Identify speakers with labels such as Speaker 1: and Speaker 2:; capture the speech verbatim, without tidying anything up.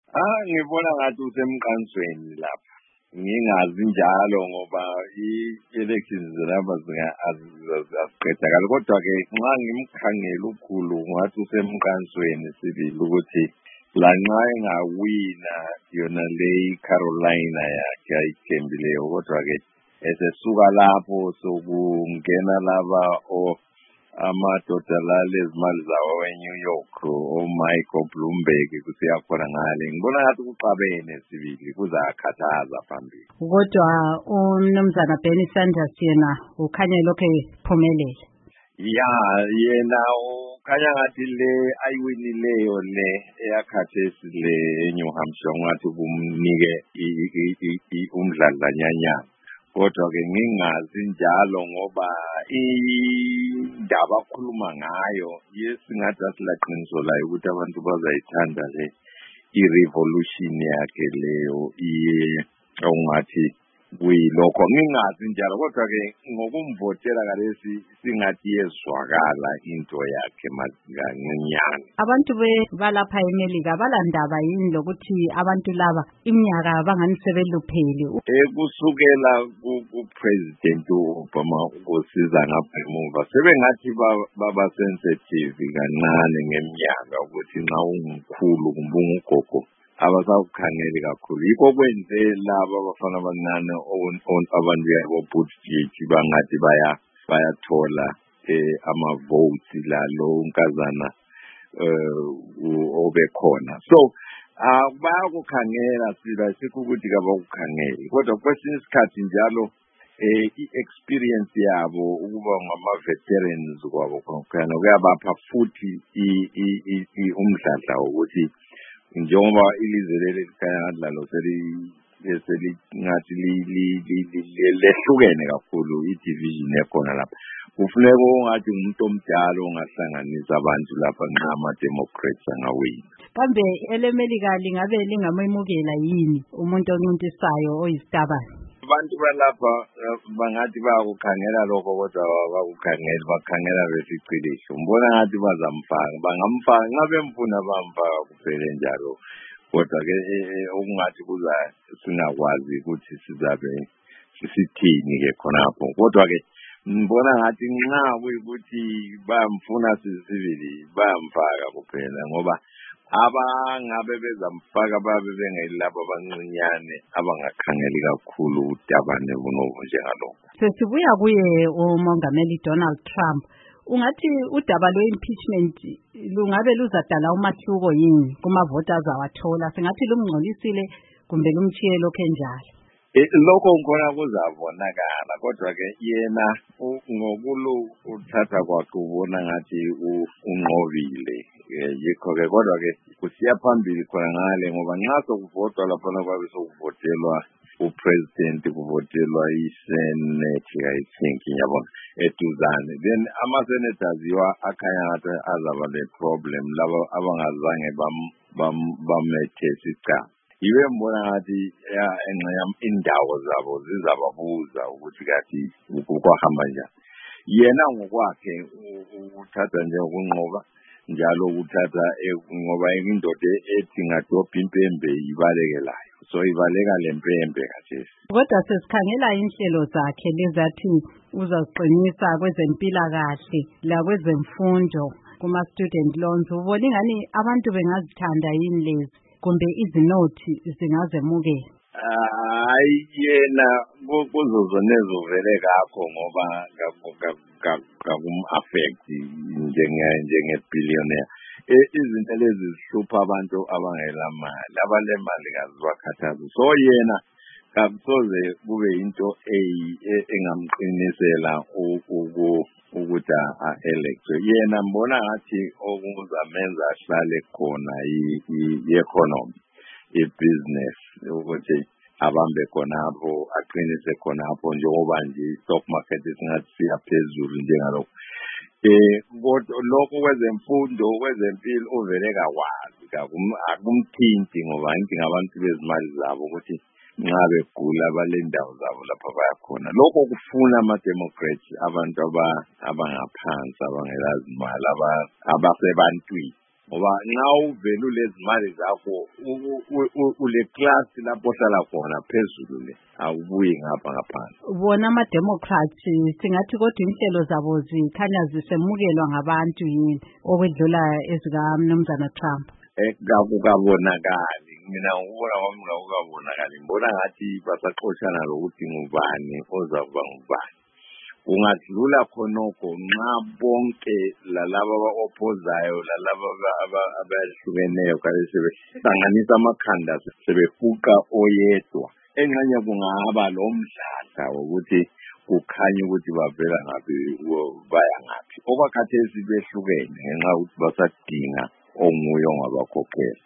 Speaker 1: Ah, ngibona ngathi usemqansweni lapha. Ngingazi njalo ngoba i-elections zalapha aziqedakali. Kodwa-ke nxa ngimkhangela ukhulu ngathi usemqansweni sibili ukuthi lanxa engawina yona le Carolina yakhe ayithembileyo, kodwa-ke esesuka lapho sokungena laba o amadoda lalezimali zawo eNew York oMichael Bloomberg kusiya khona ngale. Ngibona ngathi kuxabene sibili kuzakhathaza phambili.
Speaker 2: Kodwa umnumzana Bernie Sanders yena ukhanya lokho ephumelela.
Speaker 1: Ya yena ukhanya ngathi le ayiwinileyo le eyakhathesi le eNew Hampshire ngathi kumnike umdladlanyanyana. Kodwa-ke ngingazi njalo ngoba indaba akhuluma ngayo yesingathi asilaqiniso layo ukuthi abantu bazayithanda le i-revolution yakhe leyo iye ongathi kuyilokho. Ngingazi njalo kodwa-ke ngokumvotela kalesi singathi yezwakala into yakhe mazikanyenyana.
Speaker 2: Abantu balapha eMelika balandaba yini lokuthi abantu laba iminyaka bangani sebeluphele?
Speaker 1: Ekusukela ku-President Obama ukusiza ngapha emuva sebengathi baba sensitive kancane ngeminyaka ukuthi nxa ungumkhulu kumbe ungugogo abasakukhangeli kakhulu. Yikho kwenze laba abafana abancane abantu yabo-Buttigieg bangathi baya bayathola ama-votes la lo unkazana obekhona. So bayakukhangela sila sikho ukuthi kabakukhangeli, kodwa kwesinye isikhathi njalo i-experience yabo ukuba ngama-veterans kwabo khona kuyabapha futhi umdladla wokuthi njengoba ilizwe leli likhanya ngathi lalo selingathi lehlukene kakhulu i-division ekhona lapha. Kufuneka ungathi umuntu omdala ongahlanganisa abantu lapha nxa ama-Democrats angawina.
Speaker 2: Kambe eleMelika lingabe lingamemukela yini umuntu oncintisayo oyisitabane?
Speaker 1: Abantu balapha bangathi bayakukhangela lokho kodwa bakukhangela bakhangela besiciliso. Ngibona ngathi bazamfaka bangamfaka nxa bemfuna bamfaka kuphela njalo, kodwa-ke okungathi kuza singakwazi ukuthi sizabe sisithini-ke khonapho. Kodwa-ke ngibona ngathi nxa kuyikuthi bayamfuna sisibili bayamfaka kuphela ngoba abangabe bezamfaka babe bengelabo abancinyane abangakhangeli kakhulu udabane bunobo njengalokho.
Speaker 2: Sesibuya kuye uMongameli Donald Trump. Ungathi udaba lwe-impeachment lungabe luzadala umahluko yini kumavoti azawathola? Singathi lumngcolisile kumbe lumchiye lokho enjalo?
Speaker 1: Lokho ngkhona kuzabonakala, kodwa-ke yena ngokulu uthatha kwakhe ubona ngathi unqobile. Yikho-ke kodwa-ke kusiya phambili khona ngale ngoba nxa sokuvotwa laphana kwabe sokuvotelwa upresident kuvotelwa isenate I think yabona eduzane, then ama-senators yiwa akhanya ngathi azaba le-problem labo abangazange bamethe isicaba. Yiwe mbona ngathi indawo zabo zizababuza ukuthi kathi ukuhamba njani. Yena ngokwakhe uthatha nje ukunqoba njalo uthatha ngoba indoda ethi ngadobha impembe ibalekelayo, so ibaleka lempembe kathesi.
Speaker 2: Kodwa sesikhangela inhlelo zakhe lezathi uzaziqinisa kwezempilakahle la kwezemfundo kuma-student loans. Ubona ingani abantu bengazithanda yini lezi kumbe izinothi zingazemukela?
Speaker 1: Hayi yena kuzozonezo vele kakho ngoba kakum-affect njenge-billionaire. Izinto lezi zihlupha abantu abangelamali, abalemali kazibakhathazi. So yena kakusoze kube into engamqinisela ukuthi a-electwe. Yena mbona ngathi okuzamenza ahlale khona i-economy, i-business, ukuthi abambe khonapho aqinise khonapho njengoba nje i-stock market singathi siya phezulu njengalokho. Kodwa lokho kwezemfundo kwezempilo uvele kakwazi akumthinti ngoba inkinga abantu bezimali zabo ukuthi nxa begula balendawo zabo lapha bayakhona. Lokho kufuna ama-Democrats abantu abangaphansi abangelazimali abasebantwini ngoba nxa uvele lezi mali zakho ule class lapho ohlala khona phezulu le awubuyi ngapha ngaphansi.
Speaker 2: Bona ama-Democrats singathi kodwa inhlelo zabo zikhanya zisemukelwa ngabantu yini okwedlula ezikaMnumzana Trump.
Speaker 1: Kakukabonakali mina ngibona kwami kakukabonakali ngibona ngathi basaxoshana lokuthi ngubani ozakuba ngubani. Kungadlula khonokho nxa bonke lalaba aba-opposayo lalaba abahlukeneyo kale sebehlanganisa amakhanda sebefuqa oyedwa engxenye kungaba lomdlaka wokuthi kukhanya ukuthi bavela ngaphi baya ngaphi. Okwakhathesi behlukene ngenxa yokuthi basadinga omunye ongabakhokhela.